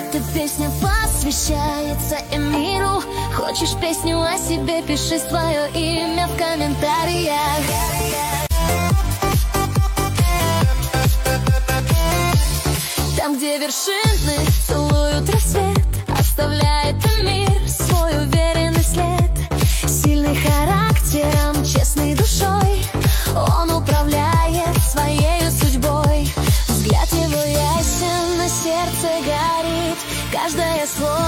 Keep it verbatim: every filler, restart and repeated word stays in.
Эта песня посвящается Эмиру. Хочешь песню о себе, пиши свое имя в комментариях. Там, где вершины целуют рассвет, оставляет Эмир свой уверенный след. Сильный характером, честной душой, он управляет своей судьбой. Взгляд его ясен, на сердце горит, каждое слово